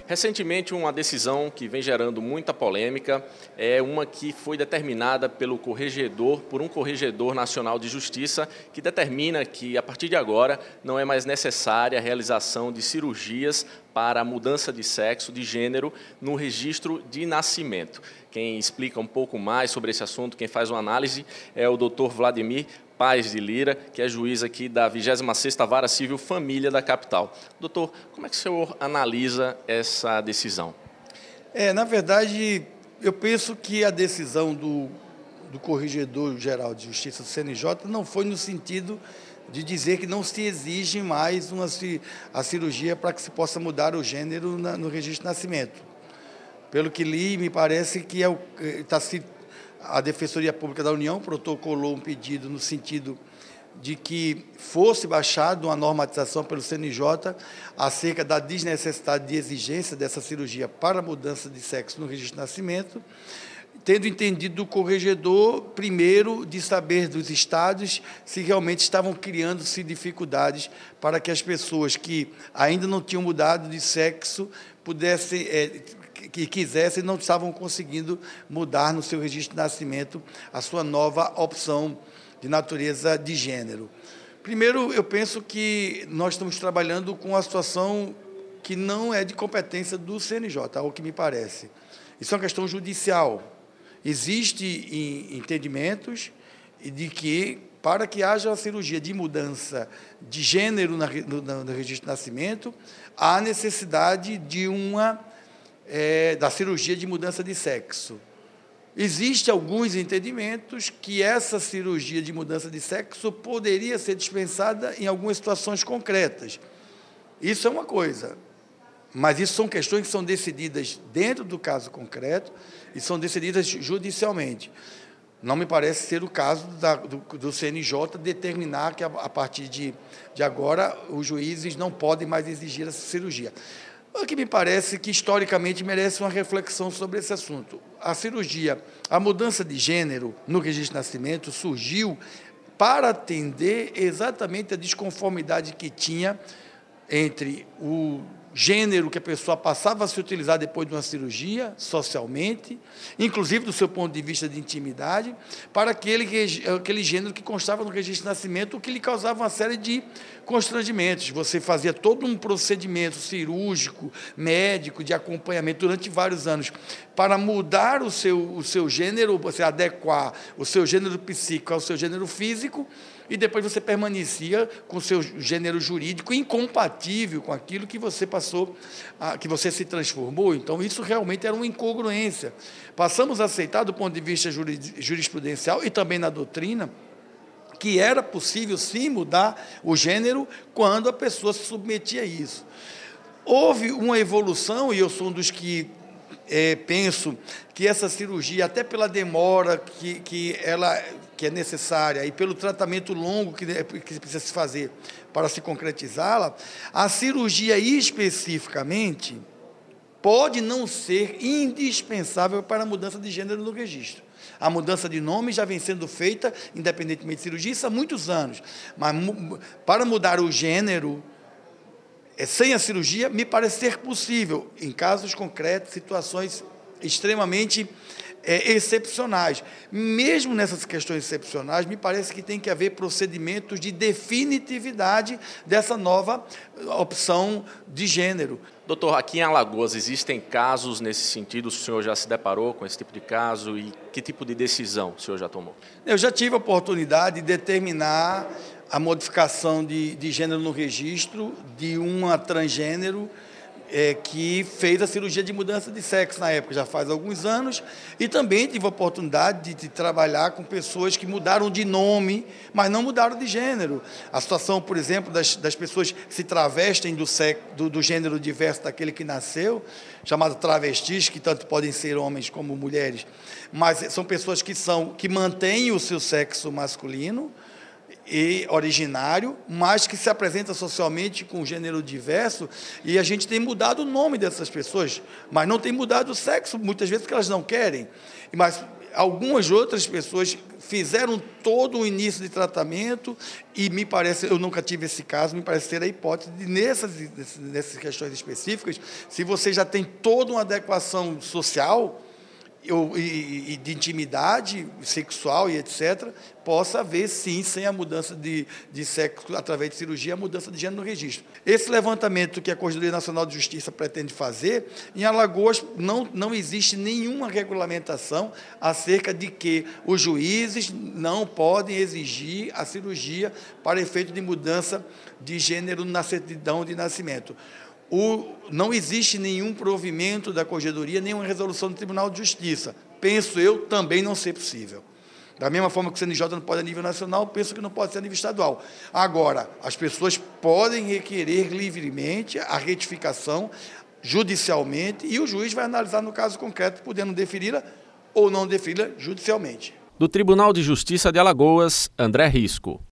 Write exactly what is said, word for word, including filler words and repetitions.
Recentemente, uma decisão que vem gerando muita polêmica é uma que foi determinada pelo corregedor, por um corregedor nacional de justiça, que determina que, a partir de agora, não é mais necessária a realização de cirurgias para a mudança de sexo, de gênero, no registro de nascimento. Quem explica um pouco mais sobre esse assunto, quem faz uma análise, é o doutor Vladimir Paes de Lira, que é juiz aqui da vigésima sexta Vara Civil Família da capital. Doutor, como é que o senhor analisa essa decisão? É, na verdade, eu penso que a decisão do, do Corregedor-Geral de Justiça do C N J não foi no sentido de dizer que não se exige mais uma, a cirurgia para que se possa mudar o gênero na, no registro de nascimento. Pelo que li, me parece que é está se a Defensoria Pública da União protocolou um pedido no sentido de que fosse baixada uma normatização pelo C N J acerca da desnecessidade de exigência dessa cirurgia para mudança de sexo no registro de nascimento, tendo entendido do corregedor, primeiro, de saber dos estados se realmente estavam criando-se dificuldades para que as pessoas que ainda não tinham mudado de sexo pudessem... É, que quisessem, não estavam conseguindo mudar no seu registro de nascimento a sua nova opção de natureza de gênero. Primeiro, eu penso que nós estamos trabalhando com uma situação que não é de competência do C N J, ao que me parece. Isso é uma questão judicial. Existem entendimentos de que, para que haja uma cirurgia de mudança de gênero no, no, no registro de nascimento, há necessidade de uma É, da cirurgia de mudança de sexo. Existem alguns entendimentos que essa cirurgia de mudança de sexo poderia ser dispensada em algumas situações concretas. Isso é uma coisa, mas isso são questões que são decididas dentro do caso concreto e são decididas judicialmente. Não me parece ser o caso da, do, do C N J determinar que, a, a partir de, de agora, os juízes não podem mais exigir essa cirurgia. O que me parece que, historicamente, merece uma reflexão sobre esse assunto. A cirurgia, a mudança de gênero no registro de nascimento surgiu para atender exatamente a desconformidade que tinha entre o gênero que a pessoa passava a se utilizar depois de uma cirurgia, socialmente, inclusive do seu ponto de vista de intimidade, para aquele, aquele gênero que constava no registro de nascimento, o que lhe causava uma série de constrangimentos. Você fazia todo um procedimento cirúrgico, médico, de acompanhamento durante vários anos, para mudar o seu, o seu gênero, você adequar o seu gênero psíquico ao seu gênero físico, e depois você permanecia com o seu gênero jurídico incompatível com aquilo que você passou, a, que você se transformou. Então, isso realmente era uma incongruência. Passamos a aceitar, do ponto de vista jurisprudencial e também na doutrina, que era possível, sim, mudar o gênero quando a pessoa se submetia a isso. Houve uma evolução, e eu sou um dos que é, penso que essa cirurgia, até pela demora que, que ela... que é necessária, e pelo tratamento longo que, que precisa se fazer para se concretizá-la, a cirurgia especificamente pode não ser indispensável para a mudança de gênero no registro. A mudança de nome já vem sendo feita, independentemente de cirurgia, isso há muitos anos. Mas para mudar o gênero, sem a cirurgia, me parece ser possível, em casos concretos, situações extremamente É, excepcionais. Mesmo nessas questões excepcionais, me parece que tem que haver procedimentos de definitividade dessa nova opção de gênero. Doutor, aqui em Alagoas existem casos nesse sentido? O senhor já se deparou com esse tipo de caso e que tipo de decisão o senhor já tomou? Eu já tive a oportunidade de determinar a modificação de, de gênero no registro de uma transgênero É, que fez a cirurgia de mudança de sexo na época, já faz alguns anos, e também tive a oportunidade de, de trabalhar com pessoas que mudaram de nome, mas não mudaram de gênero. A situação, por exemplo, das, das pessoas que se travestem do, sexo, do, do gênero diverso daquele que nasceu, chamado travestis, que tanto podem ser homens como mulheres, mas são pessoas que, são, que mantêm o seu sexo masculino e originário, mas que se apresenta socialmente com gênero diverso, e a gente tem mudado o nome dessas pessoas, mas não tem mudado o sexo, muitas vezes porque elas não querem. Mas algumas outras pessoas fizeram todo o início de tratamento e me parece, eu nunca tive esse caso, me parece ter a hipótese de nessas, nessas questões específicas, se você já tem toda uma adequação social e de intimidade sexual e etcétera, possa haver, sim, sem a mudança de, de sexo, através de cirurgia, a mudança de gênero no registro. Esse levantamento que a Corregedoria Nacional de Justiça pretende fazer, em Alagoas não, não existe nenhuma regulamentação acerca de que os juízes não podem exigir a cirurgia para efeito de mudança de gênero na certidão de nascimento. O, não existe nenhum provimento da Corregedoria, nenhuma resolução do Tribunal de Justiça. Penso eu também não ser possível. Da mesma forma que o C N J não pode a nível nacional, penso que não pode ser a nível estadual. Agora, as pessoas podem requerer livremente a retificação judicialmente e o juiz vai analisar no caso concreto, podendo deferi-la ou não deferi-la judicialmente. Do Tribunal de Justiça de Alagoas, André Risco.